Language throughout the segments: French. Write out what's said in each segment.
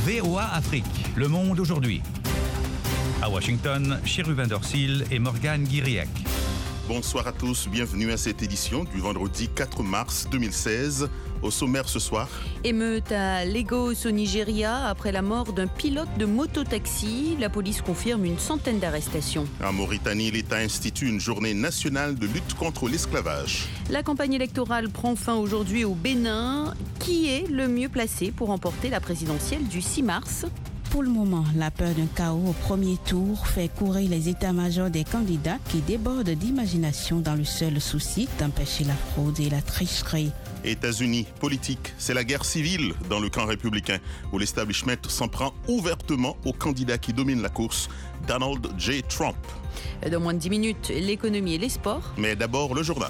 VOA Afrique, le monde aujourd'hui. À Washington, Chérubin Dorsil et Morgane Guiriec. Bonsoir à tous, bienvenue à cette édition du vendredi 4 mars 2016. Au sommaire ce soir. Émeute à Lagos au Nigeria après la mort d'un pilote de mototaxi. La police confirme une centaine d'arrestations. En Mauritanie, l'État institue une journée nationale de lutte contre l'esclavage. La campagne électorale prend fin aujourd'hui au Bénin. Qui est le mieux placé pour remporter la présidentielle du 6 mars ? Pour le moment, la peur d'un chaos au premier tour fait courir les états-majors des candidats qui débordent d'imagination dans le seul souci d'empêcher la fraude et la tricherie. États-Unis, politique, c'est la guerre civile dans le camp républicain où l'establishment s'en prend ouvertement au candidat qui domine la course, Donald J. Trump. Dans moins de 10 minutes, l'économie et les sports. Mais d'abord, le journal.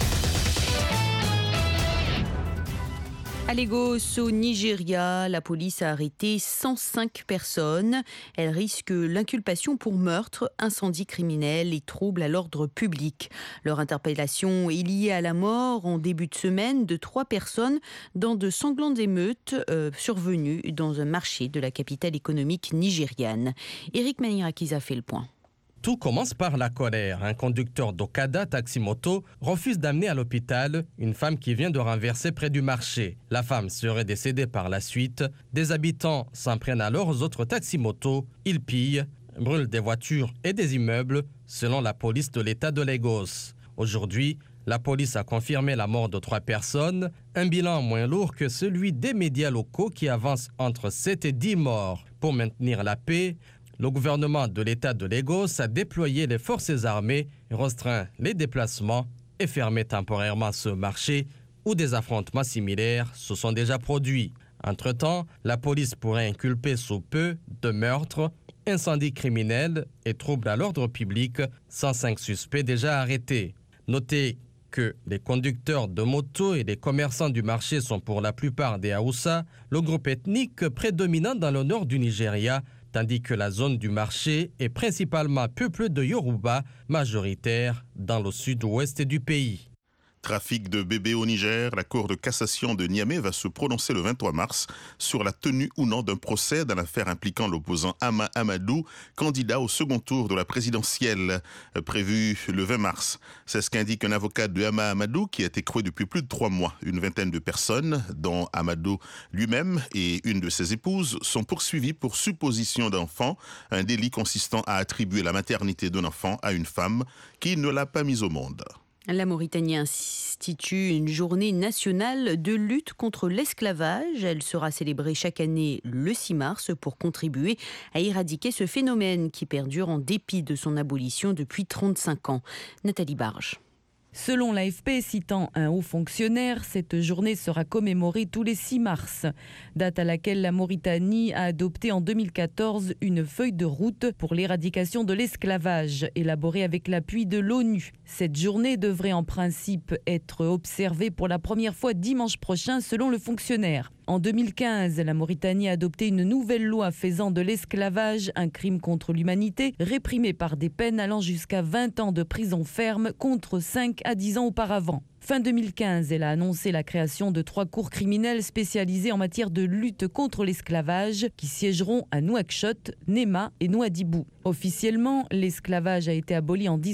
À Lagos, au Nigeria, la police a arrêté 105 personnes. Elles risquent l'inculpation pour meurtre, incendie criminel et trouble à l'ordre public. Leur interpellation est liée à la mort en début de semaine de 3 personnes dans de sanglantes émeutes survenues dans un marché de la capitale économique nigériane. Éric Manirakis a fait le point. Tout commence par la colère. Un conducteur d'Okada Taximoto refuse d'amener à l'hôpital une femme qui vient de renverser près du marché. La femme serait décédée par la suite. Des habitants s'en prennent alors aux autres taximotos. Ils pillent, brûlent des voitures et des immeubles, selon la police de l'État de Lagos. Aujourd'hui, la police a confirmé la mort de 3 personnes, un bilan moins lourd que celui des médias locaux qui avancent entre 7 et 10 morts. Pour maintenir la paix, le gouvernement de l'État de Lagos a déployé les forces armées, restreint les déplacements et fermé temporairement ce marché où des affrontements similaires se sont déjà produits. Entre-temps, la police pourrait inculper sous peu de meurtres, incendie criminel et troubles à l'ordre public, 105 suspects déjà arrêtés. Notez que les conducteurs de motos et les commerçants du marché sont pour la plupart des Hausa, le groupe ethnique prédominant dans le nord du Nigeria, tandis que la zone du marché est principalement peuplée de Yoruba, majoritaires dans le sud-ouest du pays. Trafic de bébés au Niger, la Cour de cassation de Niamey va se prononcer le 23 mars sur la tenue ou non d'un procès dans l'affaire impliquant l'opposant Hama Amadou, candidat au second tour de la présidentielle prévue le 20 mars. C'est ce qu'indique un avocat de Hama Amadou qui a été écroué depuis plus de 3 mois. Une vingtaine de personnes, dont Amadou lui-même et une de ses épouses, sont poursuivies pour supposition d'enfant, un délit consistant à attribuer la maternité d'un enfant à une femme qui ne l'a pas mise au monde. La Mauritanie institue une journée nationale de lutte contre l'esclavage. Elle sera célébrée chaque année le 6 mars pour contribuer à éradiquer ce phénomène qui perdure en dépit de son abolition depuis 35 ans. Nathalie Barge. Selon l'AFP, citant un haut fonctionnaire, cette journée sera commémorée tous les 6 mars, date à laquelle la Mauritanie a adopté en 2014 une feuille de route pour l'éradication de l'esclavage, élaborée avec l'appui de l'ONU. Cette journée devrait en principe être observée pour la première fois dimanche prochain, selon le fonctionnaire. En 2015, la Mauritanie a adopté une nouvelle loi faisant de l'esclavage un crime contre l'humanité, réprimé par des peines allant jusqu'à 20 ans de prison ferme contre 5 à 10 ans auparavant. Fin 2015, elle a annoncé la création de 3 cours criminelles spécialisées en matière de lutte contre l'esclavage qui siégeront à Nouakchott, Néma et Nouadhibou. Officiellement, l'esclavage a été aboli en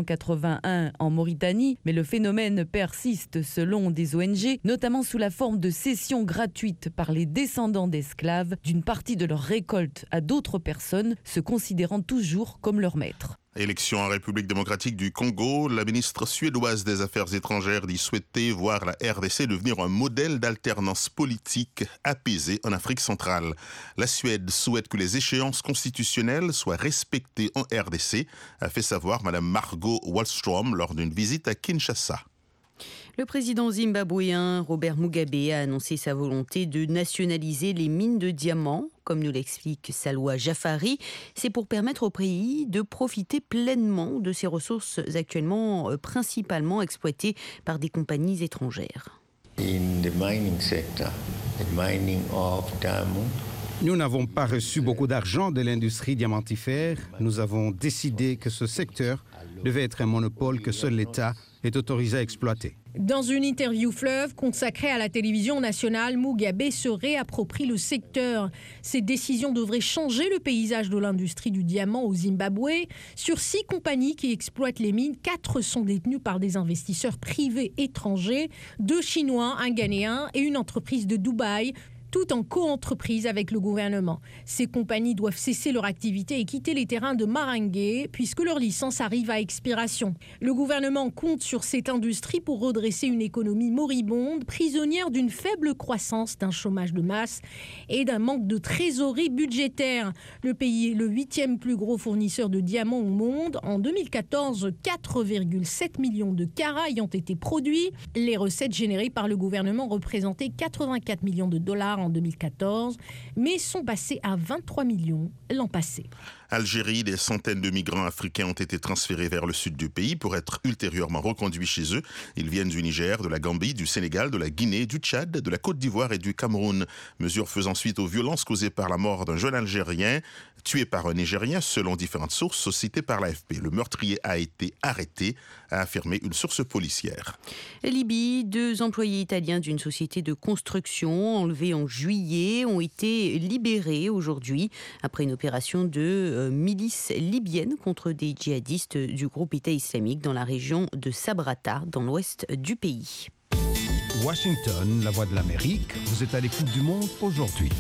1981 en Mauritanie, mais le phénomène persiste selon des ONG, notamment sous la forme de cession gratuite par les descendants d'esclaves d'une partie de leur récolte à d'autres personnes, se considérant toujours comme leurs maîtres. Élection en République démocratique du Congo, la ministre suédoise des Affaires étrangères dit souhaiter voir la RDC devenir un modèle d'alternance politique apaisée en Afrique centrale. La Suède souhaite que les échéances constitutionnelles soient respectées en RDC, a fait savoir Mme Margot Wallström lors d'une visite à Kinshasa. Le président zimbabwéen Robert Mugabe a annoncé sa volonté de nationaliser les mines de diamants. Comme nous l'explique Salwa Jafari, c'est pour permettre au pays de profiter pleinement de ses ressources actuellement principalement exploitées par des compagnies étrangères. In the mining sector, the mining of diamond. Nous n'avons pas reçu beaucoup d'argent de l'industrie diamantifère. Nous avons décidé que ce secteur devait être un monopole que seul l'État est autorisé à exploiter. Dans une interview fleuve consacrée à la télévision nationale, Mugabe se réapproprie le secteur. Ces décisions devraient changer le paysage de l'industrie du diamant au Zimbabwe. Sur 6 compagnies qui exploitent les mines, 4 sont détenues par des investisseurs privés étrangers, 2 Chinois, un Ghanéen et une entreprise de Dubaï, tout en co-entreprise avec le gouvernement. Ces compagnies doivent cesser leur activité et quitter les terrains de Marangué puisque leur licence arrive à expiration. Le gouvernement compte sur cette industrie pour redresser une économie moribonde, prisonnière d'une faible croissance, d'un chômage de masse et d'un manque de trésorerie budgétaire. Le pays est le 8e plus gros fournisseur de diamants au monde. En 2014, 4,7 millions de carats y ont été produits. Les recettes générées par le gouvernement représentaient 84 millions de dollars en 2014, mais sont passés à 23 millions l'an passé. Algérie, des centaines de migrants africains ont été transférés vers le sud du pays pour être ultérieurement reconduits chez eux. Ils viennent du Niger, de la Gambie, du Sénégal, de la Guinée, du Tchad, de la Côte d'Ivoire et du Cameroun. Mesure faisant suite aux violences causées par la mort d'un jeune Algérien tué par un Nigérien, selon différentes sources citées par l'AFP. Le meurtrier a été arrêté, a affirmé une source policière. Libye, 2 employés italiens d'une société de construction enlevés en juillet ont été libérés aujourd'hui après une opération de milices libyennes contre des djihadistes du groupe État islamique dans la région de Sabrata, dans l'ouest du pays. Washington, la voix de l'Amérique, vous êtes à l'écoute du monde aujourd'hui.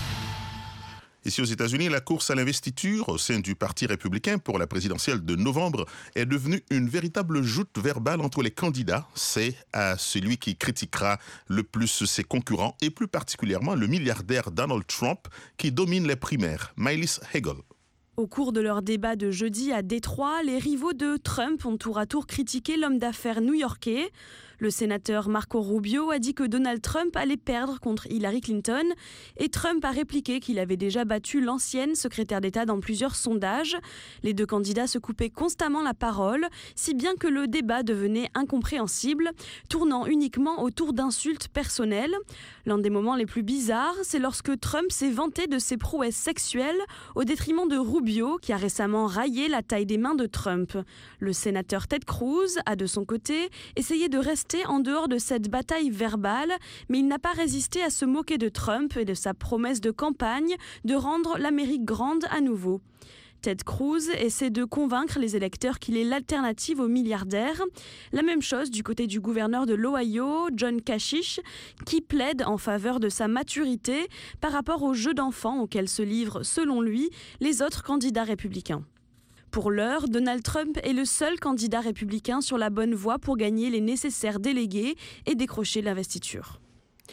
Ici aux États-Unis, la course à l'investiture au sein du Parti républicain pour la présidentielle de novembre est devenue une véritable joute verbale entre les candidats. C'est à celui qui critiquera le plus ses concurrents et plus particulièrement le milliardaire Donald Trump qui domine les primaires. Maëlys Hegel. Au cours de leur débat de jeudi à Détroit, les rivaux de Trump ont tour à tour critiqué l'homme d'affaires new-yorkais. Le sénateur Marco Rubio a dit que Donald Trump allait perdre contre Hillary Clinton et Trump a répliqué qu'il avait déjà battu l'ancienne secrétaire d'État dans plusieurs sondages. Les 2 candidats se coupaient constamment la parole, si bien que le débat devenait incompréhensible, tournant uniquement autour d'insultes personnelles. L'un des moments les plus bizarres, c'est lorsque Trump s'est vanté de ses prouesses sexuelles au détriment de Rubio, qui a récemment raillé la taille des mains de Trump. Le sénateur Ted Cruz a de son côté essayé de rester en dehors de cette bataille verbale, mais il n'a pas résisté à se moquer de Trump et de sa promesse de campagne de rendre l'Amérique grande à nouveau. Ted Cruz essaie de convaincre les électeurs qu'il est l'alternative aux milliardaires. La même chose du côté du gouverneur de l'Ohio, John Kasich, qui plaide en faveur de sa maturité par rapport aux jeux d'enfants auxquels se livrent, selon lui, les autres candidats républicains. Pour l'heure, Donald Trump est le seul candidat républicain sur la bonne voie pour gagner les nécessaires délégués et décrocher l'investiture.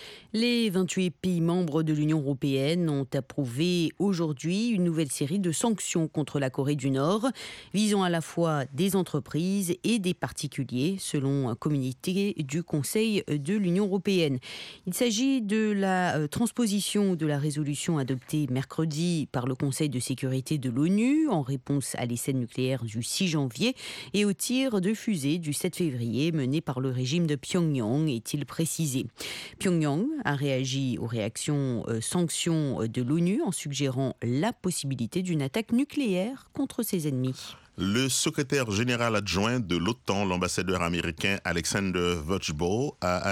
Les 28 pays membres de l'Union européenne ont approuvé aujourd'hui une nouvelle série de sanctions contre la Corée du Nord, visant à la fois des entreprises et des particuliers, selon un communiqué du Conseil de l'Union européenne. Il s'agit de la transposition de la résolution adoptée mercredi par le Conseil de sécurité de l'ONU en réponse à l'essai nucléaire du 6 janvier et au tir de fusée du 7 février mené par le régime de Pyongyang, est-il précisé. Pyongyang a réagi aux sanctions de l'ONU en suggérant la possibilité d'une attaque nucléaire contre ses ennemis. Le secrétaire général adjoint de l'OTAN, l'ambassadeur américain Alexander Vojtjbo, a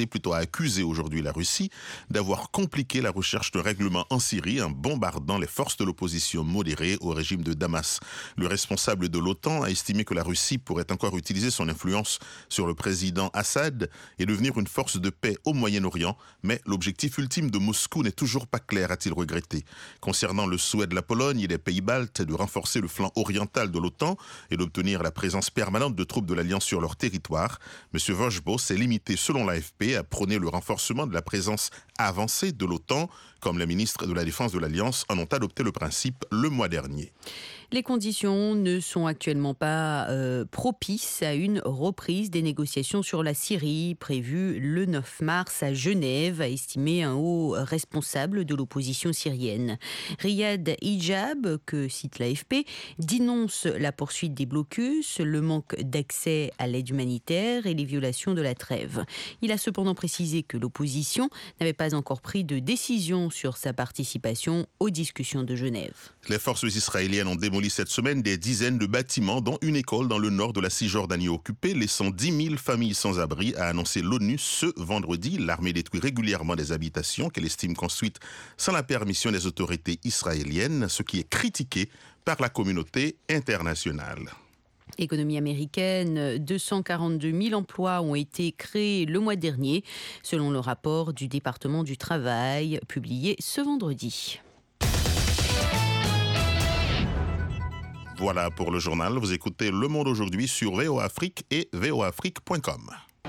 accusé aujourd'hui la Russie d'avoir compliqué la recherche d'un règlement en Syrie en bombardant les forces de l'opposition modérées au régime de Damas. Le responsable de l'OTAN a estimé que la Russie pourrait encore utiliser son influence sur le président Assad et devenir une force de paix au Moyen-Orient, mais l'objectif ultime de Moscou n'est toujours pas clair, a-t-il regretté. Concernant le souhait de la Pologne et des pays baltes de renforcer le flanc oriental de l'OTAN et d'obtenir la présence permanente de troupes de l'Alliance sur leur territoire, M. Vojtjbo s'est limité, selon l'AFP, à prôner le renforcement de la présence avancée de l'OTAN, comme les ministres de la Défense de l'Alliance en ont adopté le principe le mois dernier. Les conditions ne sont actuellement pas propices à une reprise des négociations sur la Syrie prévues le 9 mars à Genève, a estimé un haut responsable de l'opposition syrienne. Riyad Hijab, que cite l'AFP, dénonce la poursuite des blocus, le manque d'accès à l'aide humanitaire et les violations de la trêve. Il a cependant précisé que l'opposition n'avait pas encore pris de décision sur sa participation aux discussions de Genève. Les forces israéliennes ont démoli cette semaine des dizaines de bâtiments, dont une école dans le nord de la Cisjordanie occupée, laissant 10 000 familles sans abri, a annoncé l'ONU ce vendredi. L'armée détruit régulièrement des habitations qu'elle estime construites sans la permission des autorités israéliennes, ce qui est critiqué par la communauté internationale. Économie américaine, 242 000 emplois ont été créés le mois dernier, selon le rapport du département du travail publié ce vendredi. Voilà pour le journal. Vous écoutez Le Monde aujourd'hui sur VOA Afrique et voaafrique.com.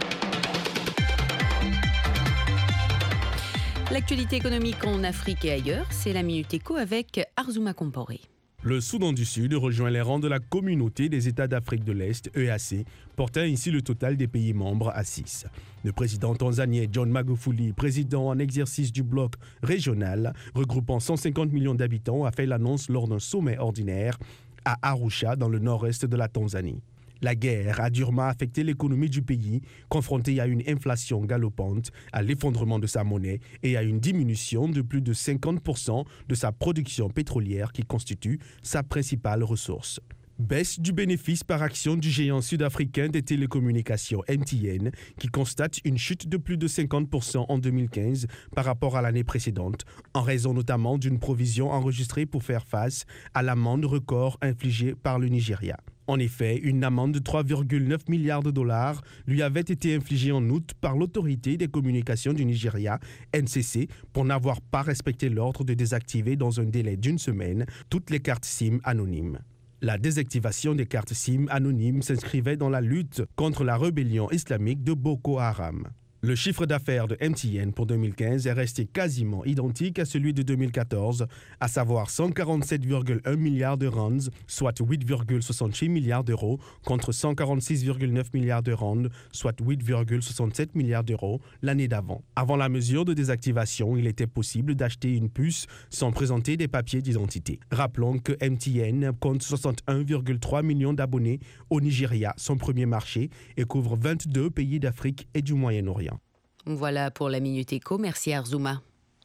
L'actualité économique en Afrique et ailleurs, c'est la Minute Éco avec Arzouma Komporé. Le Soudan du Sud rejoint les rangs de la communauté des États d'Afrique de l'Est, EAC, portant ainsi le total des pays membres à 6. Le président tanzanien John Magufuli, président en exercice du bloc régional, regroupant 150 millions d'habitants, a fait l'annonce lors d'un sommet ordinaire à Arusha, dans le nord-est de la Tanzanie. La guerre a durement affecté l'économie du pays, confrontée à une inflation galopante, à l'effondrement de sa monnaie et à une diminution de plus de 50% de sa production pétrolière qui constitue sa principale ressource. Baisse du bénéfice par action du géant sud-africain des télécommunications MTN, qui constate une chute de plus de 50% en 2015 par rapport à l'année précédente, en raison notamment d'une provision enregistrée pour faire face à l'amende record infligée par le Nigeria. En effet, une amende de 3,9 milliards de dollars lui avait été infligée en août par l'autorité des communications du Nigeria, NCC, pour n'avoir pas respecté l'ordre de désactiver dans un délai d'une semaine toutes les cartes SIM anonymes. La désactivation des cartes SIM anonymes s'inscrivait dans la lutte contre la rébellion islamique de Boko Haram. Le chiffre d'affaires de MTN pour 2015 est resté quasiment identique à celui de 2014, à savoir 147,1 milliards de rands, soit 8,66 milliards d'euros, contre 146,9 milliards de rands, soit 8,67 milliards d'euros l'année d'avant. Avant la mesure de désactivation, il était possible d'acheter une puce sans présenter des papiers d'identité. Rappelons que MTN compte 61,3 millions d'abonnés au Nigeria, son premier marché, et couvre 22 pays d'Afrique et du Moyen-Orient. Voilà pour la Minute Éco. Merci Arzouma.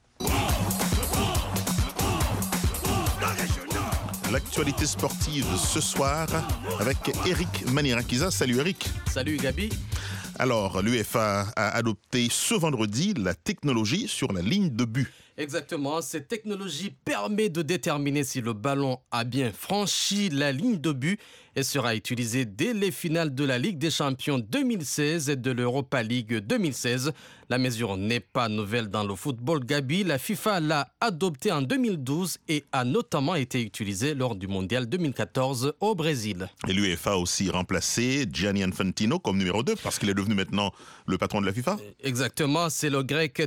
L'actualité sportive ce soir avec Eric Manirakiza. Salut Eric. Salut Gabi. Alors, l'UEFA a adopté ce vendredi la technologie sur la ligne de but. Exactement, cette technologie permet de déterminer si le ballon a bien franchi la ligne de but et sera utilisée dès les finales de la Ligue des Champions 2016 et de l'Europa League 2016. La mesure n'est pas nouvelle dans le football, Gabi. La FIFA l'a adoptée en 2012 et a notamment été utilisée lors du Mondial 2014 au Brésil. Et l'UEFA a aussi remplacé Gianni Infantino comme numéro 2 parce qu'il est devenu maintenant le patron de la FIFA. Exactement, c'est le grec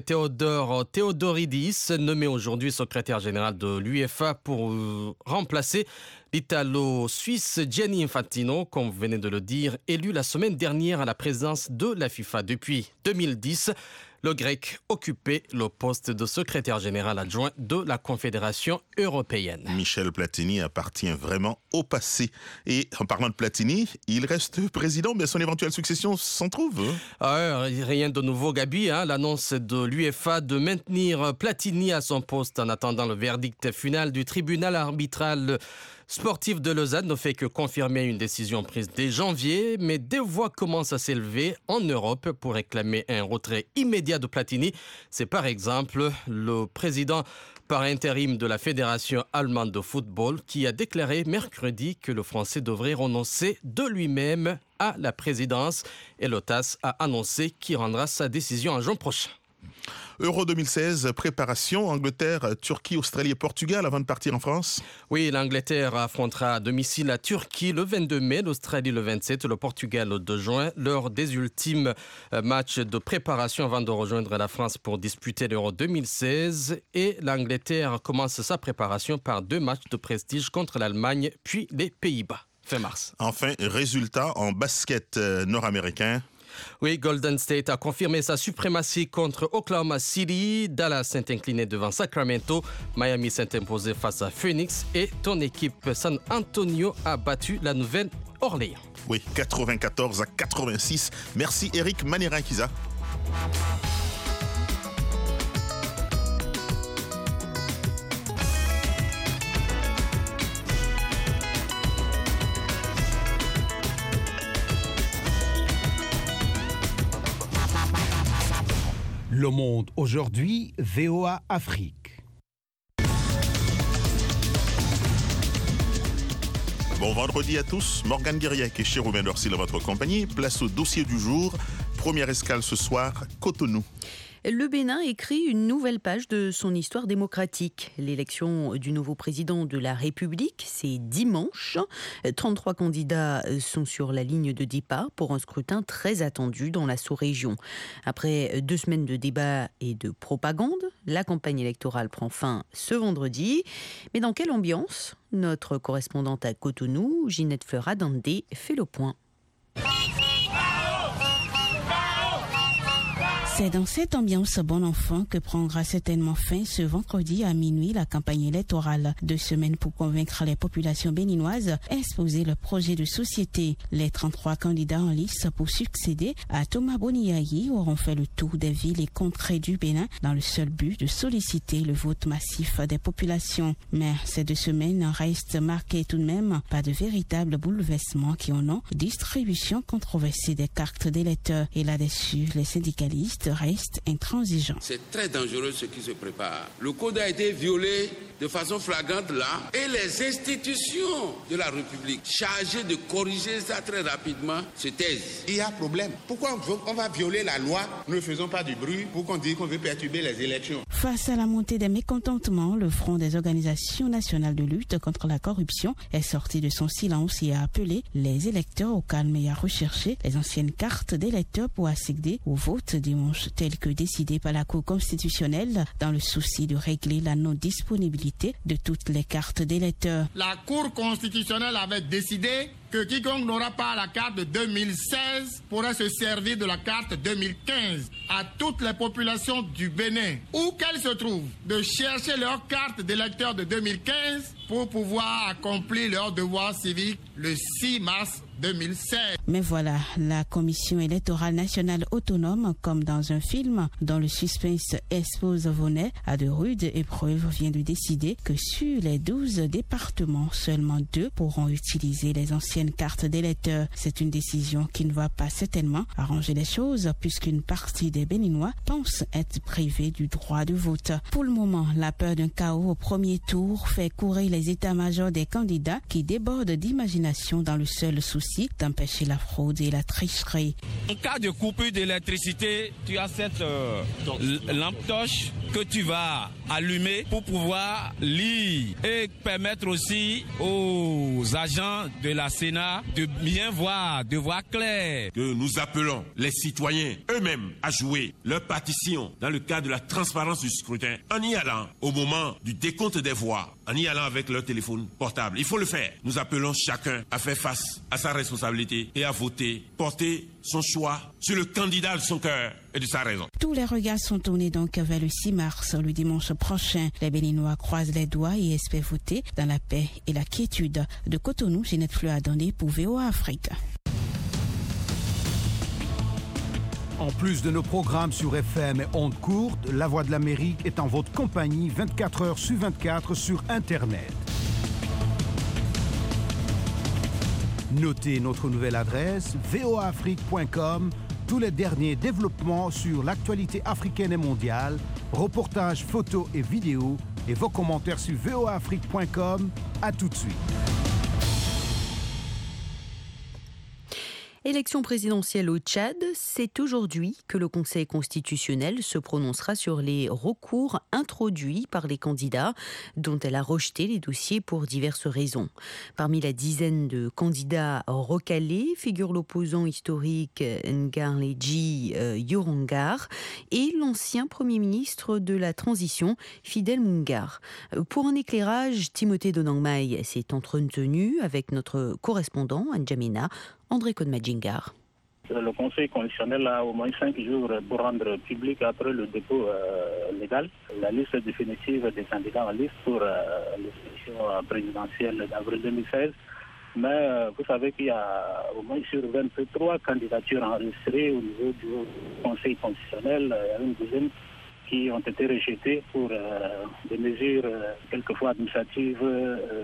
Theodoridis, nommé aujourd'hui secrétaire général de l'UEFA pour remplacer l'Italo-Suisse Gianni Infantino, comme vous venez de le dire, élu la semaine dernière à la présidence de la FIFA. Depuis 2010, le grec occupait le poste de secrétaire général adjoint de la Confédération européenne. Michel Platini appartient vraiment au passé. Et en parlant de Platini, il reste président, mais son éventuelle succession s'en trouve. Rien de nouveau, Gabi. L'annonce de l'UEFA de maintenir Platini à son poste en attendant le verdict final du tribunal arbitral sportif de Lausanne ne fait que confirmer une décision prise dès janvier, mais des voix commencent à s'élever en Europe pour réclamer un retrait immédiat de Platini. C'est par exemple le président par intérim de la Fédération allemande de football qui a déclaré mercredi que le Français devrait renoncer de lui-même à la présidence et l'OTAS a annoncé qu'il rendra sa décision en juin prochain. Euro 2016, préparation, Angleterre, Turquie, Australie et Portugal avant de partir en France. Oui, l'Angleterre affrontera à domicile la Turquie le 22 mai, l'Australie le 27, le Portugal le 2 juin, lors des ultimes matchs de préparation avant de rejoindre la France pour disputer l'Euro 2016. Et l'Angleterre commence sa préparation par 2 matchs de prestige contre l'Allemagne puis les Pays-Bas, fin mars. Enfin, résultat en basket nord-américain. Oui, Golden State a confirmé sa suprématie contre Oklahoma City. Dallas s'est incliné devant Sacramento. Miami s'est imposé face à Phoenix. Et ton équipe San Antonio a battu la Nouvelle-Orléans. Oui, 94-86. Merci Eric Manirakiza. Le Monde aujourd'hui, VOA Afrique. Bon vendredi à tous, Morgane Guiriec et Chérubin Dorsil à votre compagnie. Place au dossier du jour. Première escale ce soir, Cotonou. Le Bénin écrit une nouvelle page de son histoire démocratique. L'élection du nouveau président de la République, c'est dimanche. 33 candidats sont sur la ligne de départ pour un scrutin très attendu dans la sous-région. Après 2 semaines de débats et de propagande, la campagne électorale prend fin ce vendredi. Mais dans quelle ambiance ? Notre correspondante à Cotonou, Ginette Fleurat-Dandé, fait le point. C'est dans cette ambiance bon enfant que prendra certainement fin ce vendredi à minuit la campagne électorale. 2 semaines pour convaincre les populations béninoises à exposer leur projet de société. Les 33 candidats en lice pour succéder à Thomas Boniayi auront fait le tour des villes et contrées du Bénin dans le seul but de solliciter le vote massif des populations. Mais ces 2 semaines restent marquées tout de même par de véritables bouleversements qui en ont distribution controversée des cartes d'électeurs. Et là-dessus, les syndicalistes reste intransigeant. C'est très dangereux ce qui se prépare. Le code a été violé de façon flagrante là et les institutions de la République chargées de corriger ça très rapidement se taisent. Il y a un problème. Pourquoi on va violer la loi? Nous ne faisons pas du bruit pour qu'on dise qu'on veut perturber les élections. Face à la montée des mécontentements, le Front des organisations nationales de lutte contre la corruption est sorti de son silence et a appelé les électeurs au calme et à rechercher les anciennes cartes d'électeurs pour accéder au vote dimanche tel que décidé par la Cour constitutionnelle dans le souci de régler la non-disponibilité de toutes les cartes d'électeurs. La Cour constitutionnelle avait décidé que quiconque n'aura pas la carte de 2016 pourrait se servir de la carte 2015. À toutes les populations du Bénin, où qu'elles se trouvent, de chercher leur carte d'électeur de 2015 pour pouvoir accomplir leur devoir civique le 6 mars 2016. Mais voilà, la Commission électorale nationale autonome, comme dans un film dont le suspense expose Vonnet à de rudes épreuves, vient de décider que sur les 12 départements, seulement 2 pourront utiliser les anciennes cartes d'électeurs. C'est une décision qui ne va pas certainement arranger les choses puisqu'une partie des Béninois pense être privés du droit de vote. Pour le moment, la peur d'un chaos au premier tour fait courir les états-majors des candidats qui débordent d'imagination dans le seul souci d'empêcher la fraude et la tricherie. En cas de coupure d'électricité, tu as cette lampe torche que tu vas allumer pour pouvoir lire et permettre aussi aux agents de la Sénat de bien voir, de voir clair. Que nous appelons les citoyens eux-mêmes à jouer leur partition dans le cadre de la transparence du scrutin en y allant au moment du décompte des voix, en y allant avec leur téléphone portable. Il faut le faire. Nous appelons chacun à faire face à sa responsabilité et à voter, porter son choix sur le candidat de son cœur et de sa raison. Tous les regards sont tournés donc vers le 6 mars, le dimanche prochain. Les Béninois croisent les doigts et espèrent voter dans la paix et la quiétude. De Cotonou, Ginette Fleurat-Dandé pour VOA Afrique. En plus de nos programmes sur FM et ondes courtes, La Voix de l'Amérique est en votre compagnie 24 heures sur 24 sur Internet. Notez notre nouvelle adresse voaafrique.com. Tous les derniers développements sur l'actualité africaine et mondiale, reportages, photos et vidéos et vos commentaires sur voaafrique.com. À tout de suite. Élection présidentielle au Tchad, c'est aujourd'hui que le Conseil constitutionnel se prononcera sur les recours introduits par les candidats dont elle a rejeté les dossiers pour diverses raisons. Parmi la dizaine de candidats recalés figure l'opposant historique Ngarleji Yorongar et l'ancien Premier ministre de la Transition, Fidel Mungar. Pour un éclairage, Timothée Donangmai s'est entretenu avec notre correspondant à N'Djamena, André Kodmadjingar. Le Conseil constitutionnel a au moins 5 jours pour rendre public après le dépôt légal la liste définitive des candidats en liste pour l'élection présidentielle d'avril 2016. Mais vous savez qu'il y a au moins sur 23 candidatures enregistrées au niveau du Conseil constitutionnel. Il y a une dizaine qui ont été rejetées pour des mesures quelquefois administratives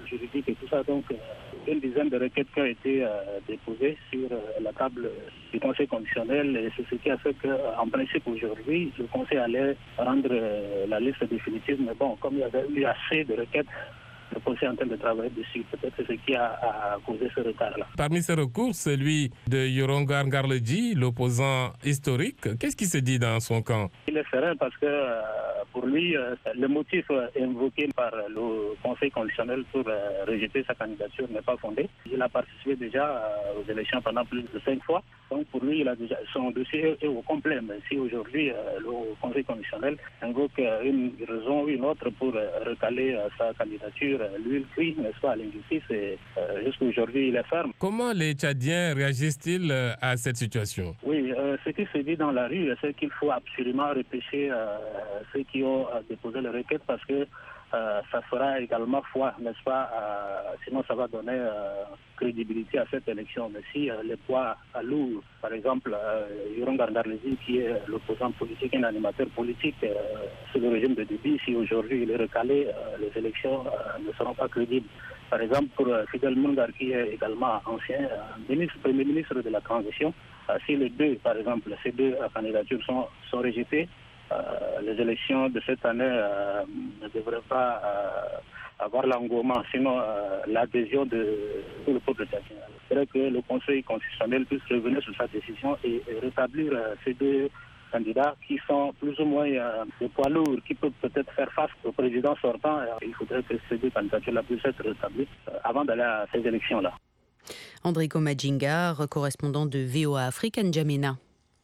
juridique et tout ça. Donc, une dizaine de requêtes qui ont été déposées sur la table du Conseil constitutionnel et c'est ce qui a fait qu'en principe aujourd'hui, le Conseil allait rendre la liste définitive. Mais bon, comme il y avait eu assez de requêtes, le Conseil est en train de travailler dessus. Peut-être c'est ce qui a causé ce retard-là. Parmi ces recours, celui de Yorongar Ngarledji, l'opposant historique, qu'est-ce qui se dit dans son camp? Il est serein parce que pour lui, le motif invoqué par le Conseil constitutionnel pour rejeter sa candidature n'est pas fondé. Il a participé déjà aux élections pendant plus de 5 fois. Donc pour lui, son dossier est au complet. Mais si aujourd'hui le Conseil constitutionnel invoque une raison ou une autre pour recaler sa candidature, lui, il crie, n'est-ce pas, à l'injustice et jusqu'à aujourd'hui, il est ferme. Comment les Tchadiens réagissent-ils à cette situation? Oui, ce qui se dit dans la rue, c'est qu'il faut absolument repêcher ceux qui ont déposé les requêtes parce que ça fera également foi, n'est-ce pas? Sinon, ça va donner crédibilité à cette élection. Mais si les poids lourds, par exemple, Yorongar Ngarledji, qui est l'opposant politique, un animateur politique sur le régime de Déby, si aujourd'hui il est recalé, les élections ne seront pas crédibles. Par exemple, pour Fidel Mungar, qui est également ancien premier ministre de la transition, si les deux, par exemple, ces deux candidatures sont rejetées, les élections de cette année ne devraient pas avoir l'engouement, sinon l'adhésion de tout le peuple tchadien. C'est vrai que le Conseil constitutionnel puisse revenir sur sa décision et rétablir ces deux candidats qui sont plus ou moins des poids lourds, qui peuvent peut-être faire face au président sortant. Il faudrait que ces deux candidatures puissent être rétablies avant d'aller à ces élections-là. André Komadjingar, correspondant de VOA Afrique, N'Djamena.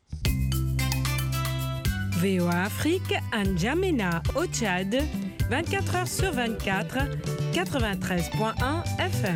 VOA Afrique, N'Djamena, au Tchad, 24 heures sur 24, 93.1 FM.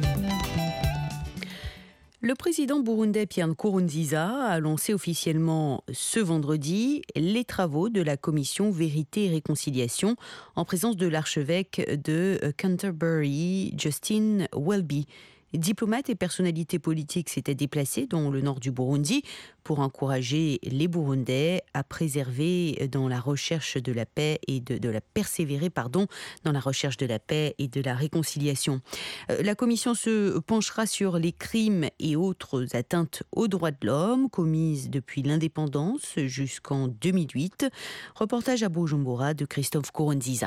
Le président burundais Pierre Nkurunziza a lancé officiellement ce vendredi les travaux de la commission Vérité et Réconciliation en présence de l'archevêque de Canterbury, Justin Welby. Diplomates et personnalités politiques s'étaient déplacés dans le nord du Burundi pour encourager les Burundais à préserver dans la recherche de la paix et persévérer dans la recherche de la paix et de la réconciliation. La commission se penchera sur les crimes et autres atteintes aux droits de l'homme commises depuis l'indépendance jusqu'en 2008. Reportage à Bujumbura de Christophe Nkurunziza.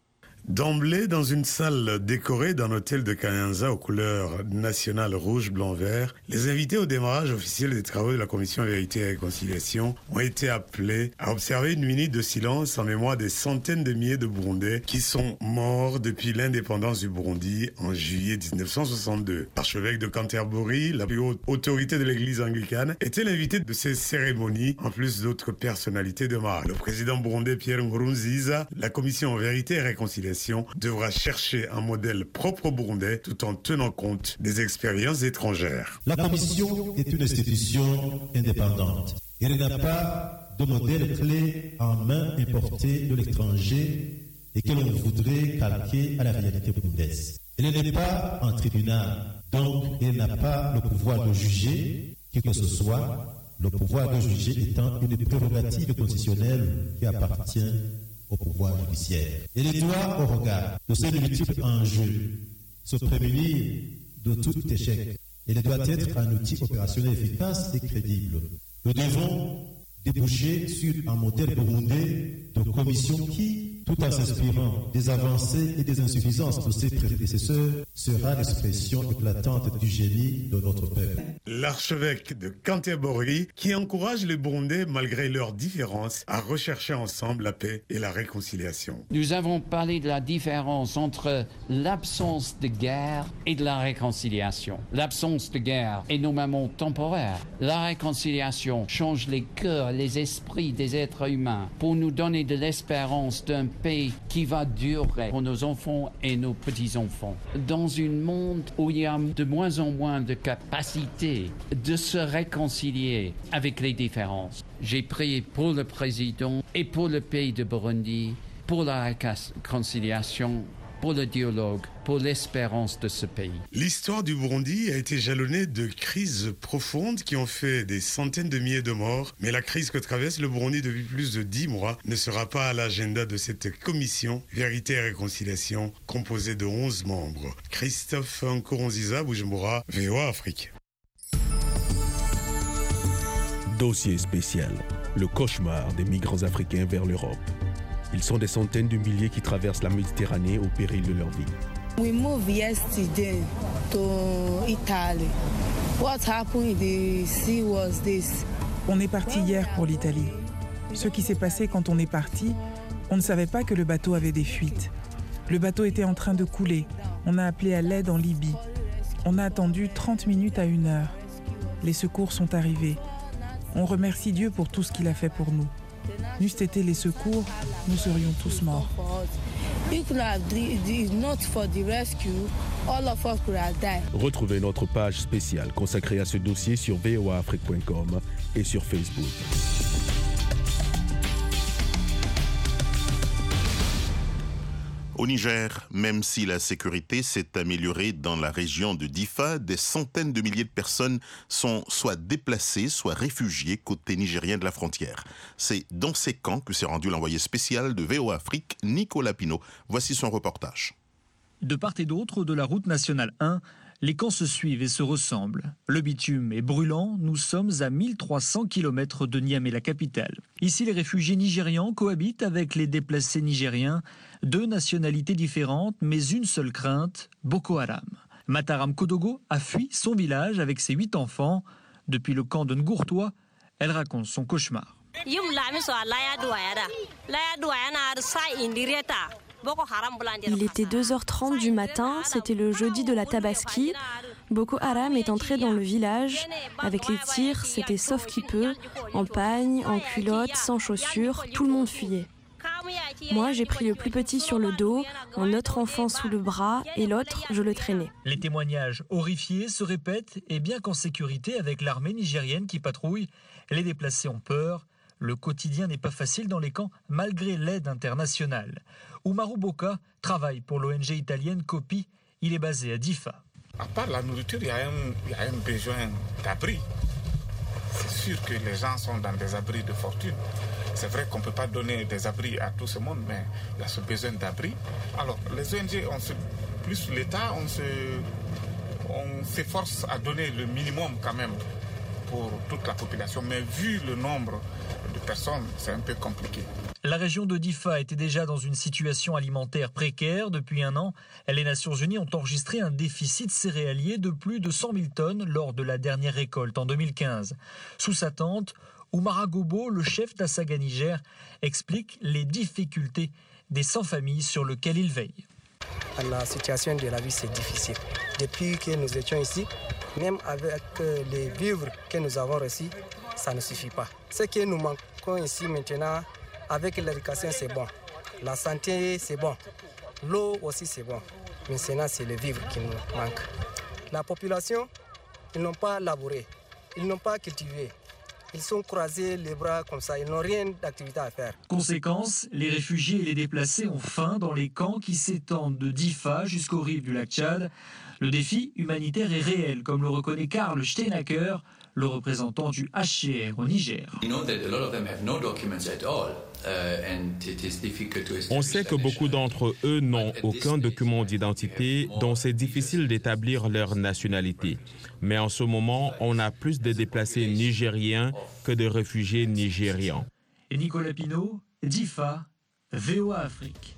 D'emblée, dans une salle décorée d'un hôtel de Kayanza aux couleurs nationales rouge, blanc, vert, les invités au démarrage officiel des travaux de la Commission Vérité et Réconciliation ont été appelés à observer une minute de silence en mémoire des centaines de milliers de Burundais qui sont morts depuis l'indépendance du Burundi en juillet 1962. L'archevêque de Canterbury, la plus haute autorité de l'église anglicane, était l'invité de ces cérémonies, en plus d'autres personnalités de marque. Le président burundais Pierre Nkurunziza, la Commission Vérité et Réconciliation devra chercher un modèle propre au Burundais tout en tenant compte des expériences étrangères. La Commission est une institution indépendante. Elle n'a pas de modèle clé en main importé de l'étranger et que l'on voudrait calquer à la réalité burundaise. Elle n'est pas un tribunal, donc elle n'a pas le pouvoir de juger qui que ce soit, le pouvoir de juger étant une prérogative constitutionnelle qui appartient au pouvoir judiciaire. Elle doit, au regard de ces multiples enjeux, se prémunir de tout échec. Elle doit être un outil opérationnel efficace et crédible. Nous devons déboucher sur un modèle burundais de commission qui, tout en s'inspirant des avancées et des insuffisances de ses prédécesseurs, sera l'expression éclatante du génie de notre peuple. L'archevêque de Canterbury qui encourage les Burundais, malgré leurs différences, à rechercher ensemble la paix et la réconciliation. Nous avons parlé de la différence entre l'absence de guerre et de la réconciliation. L'absence de guerre est normalement temporaire. La réconciliation change les cœurs, les esprits des êtres humains pour nous donner de l'espérance d'un paix qui va durer pour nos enfants et nos petits-enfants. Dans un monde où il y a de moins en moins de capacité de se réconcilier avec les différences, j'ai prié pour le président et pour le pays de Burundi, pour la réconciliation pour le dialogue, pour l'espérance de ce pays. L'histoire du Burundi a été jalonnée de crises profondes qui ont fait des centaines de milliers de morts. Mais la crise que traverse le Burundi depuis plus de 10 mois ne sera pas à l'agenda de cette commission Vérité et Réconciliation composée de 11 membres. Christophe Nkurunziza, Bujumbura, VOA Afrique. Dossier spécial. Le cauchemar des migrants africains vers l'Europe. Ils sont des centaines de milliers qui traversent la Méditerranée au péril de leur vie. We moved yesterday to Italy. What happened in the sea was this. On est parti hier pour l'Italie. Ce qui s'est passé quand on est parti, on ne savait pas que le bateau avait des fuites. Le bateau était en train de couler. On a appelé à l'aide en Libye. On a attendu 30 minutes à 1 heure. Les secours sont arrivés. On remercie Dieu pour tout ce qu'il a fait pour nous. N'eussent été les secours, nous serions tous morts. Retrouvez notre page spéciale consacrée à ce dossier sur voaafrique.com et sur Facebook. Au Niger, même si la sécurité s'est améliorée dans la région de Difa, des centaines de milliers de personnes sont soit déplacées, soit réfugiées côté nigérien de la frontière. C'est dans ces camps que s'est rendu l'envoyé spécial de VOA Afrique, Nicolas Pinault. Voici son reportage. De part et d'autre de la route nationale 1, les camps se suivent et se ressemblent. Le bitume est brûlant, nous sommes à 1300 km de Niamey, la capitale. Ici, les réfugiés nigérians cohabitent avec les déplacés nigériens, 2 nationalités différentes, mais une seule crainte, Boko Haram. Mataram Kodogo a fui son village avec ses 8 enfants. Depuis le camp de Ngourtoua, elle raconte son cauchemar. Il était 2h30 du matin, c'était le jeudi de la Tabaski. Boko Haram est entré dans le village. Avec les tirs, c'était sauf qui peut, en pagne, en culotte, sans chaussures, tout le monde fuyait. Moi, j'ai pris le plus petit sur le dos, un autre enfant sous le bras et l'autre, je le traînais. Les témoignages horrifiés se répètent et bien qu'en sécurité avec l'armée nigérienne qui patrouille, les déplacés ont peur. Le quotidien n'est pas facile dans les camps malgré l'aide internationale. Oumarou Boka travaille pour l'ONG italienne COPI. Il est basé à Difa. À part la nourriture, il y a un besoin d'abri. C'est sûr que les gens sont dans des abris de fortune. C'est vrai qu'on ne peut pas donner des abris à tout ce monde, mais il y a ce besoin d'abri. Alors, les ONG, plus l'État, on s'efforce à donner le minimum quand même pour toute la population. Mais vu le nombre de personnes, c'est un peu compliqué. La région de Difa était déjà dans une situation alimentaire précaire depuis 1 an. Les Nations Unies ont enregistré un déficit céréalier de plus de 100 000 tonnes lors de la dernière récolte en 2015. Sous sa tente, Oumara Gobo, le chef d'Assaga Niger, explique les difficultés des sans-familles sur lesquelles il veille. La situation de la vie, c'est difficile. Depuis que nous étions ici, même avec les vivres que nous avons reçus, ça ne suffit pas. Ce que nous manquons ici maintenant, avec l'éducation, c'est bon. La santé, c'est bon. L'eau aussi, c'est bon. Maintenant, c'est le vivre qui nous manque. La population, ils n'ont pas labouré, ils n'ont pas cultivé. Ils sont croisés les bras comme ça, ils n'ont rien d'activité à faire. Conséquence, les réfugiés et les déplacés ont faim dans les camps qui s'étendent de Difa jusqu'aux rives du lac Tchad. Le défi humanitaire est réel, comme le reconnaît Karl Steinacker, le représentant du HCR au Niger. On sait que beaucoup d'entre eux n'ont aucun document d'identité, donc c'est difficile d'établir leur nationalité. Mais en ce moment, on a plus de déplacés nigériens que de réfugiés nigérians. Et Nicolas Pinault, Difa, VOA Afrique.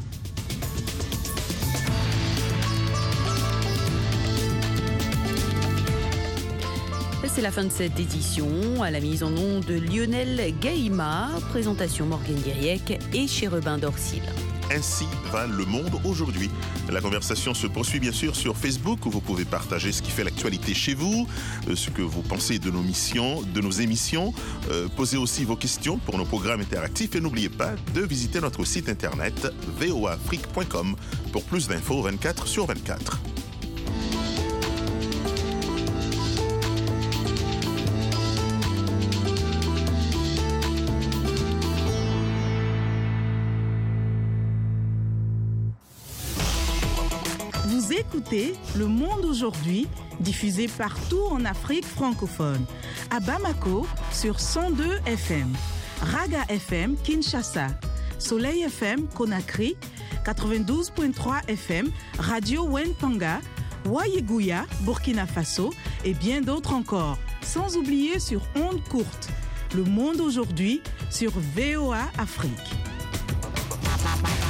C'est la fin de cette édition. À la mise en onde de Lionel Gaïma, présentation Morgane Guiriec et Chérubin Dorsil. Ainsi va le monde aujourd'hui. La conversation se poursuit bien sûr sur Facebook où vous pouvez partager ce qui fait l'actualité chez vous, ce que vous pensez de nos émissions. Posez aussi vos questions pour nos programmes interactifs et n'oubliez pas de visiter notre site internet voaafrique.com pour plus d'infos 24/24. Vous écoutez Le Monde aujourd'hui, diffusé partout en Afrique francophone. À Bamako, sur 102 FM. Raga FM, Kinshasa. Soleil FM, Conakry. 92.3 FM, Radio Wentanga. Wayeguya, Burkina Faso. Et bien d'autres encore. Sans oublier sur ondes courtes. Le Monde aujourd'hui, sur VOA Afrique.